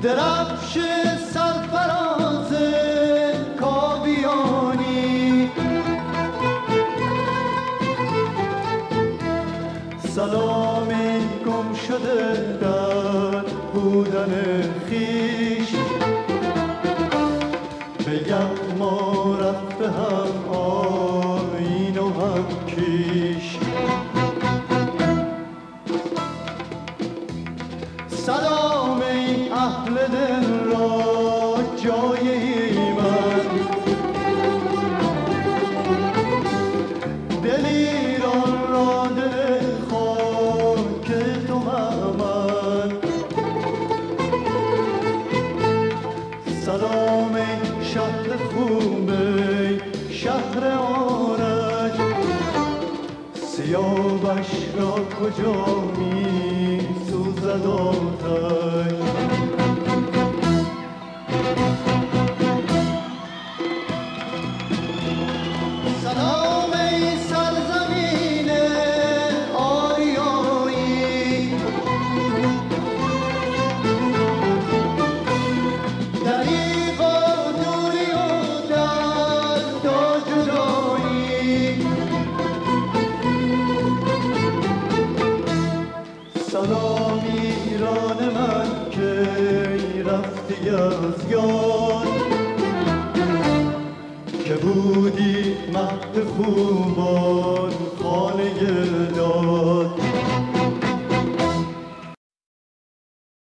درفش سرفراز کاویانی، سلامی گم شده در بودن خویش، بگم ما رفته هم آیین و هم کیش. سلام ای اهل دل را جای ایمن، دلیران را دل خاک تو من. سلام ای شهر خوب ای شهر آرش، سیاوش را کجا می سوزد آتش. سلام ای سرزمین آریایی، دریغ و دوری و درد و جدایی. سلام ایران من که رفتی از یاد، که بودی مهد خوبان خانه دار.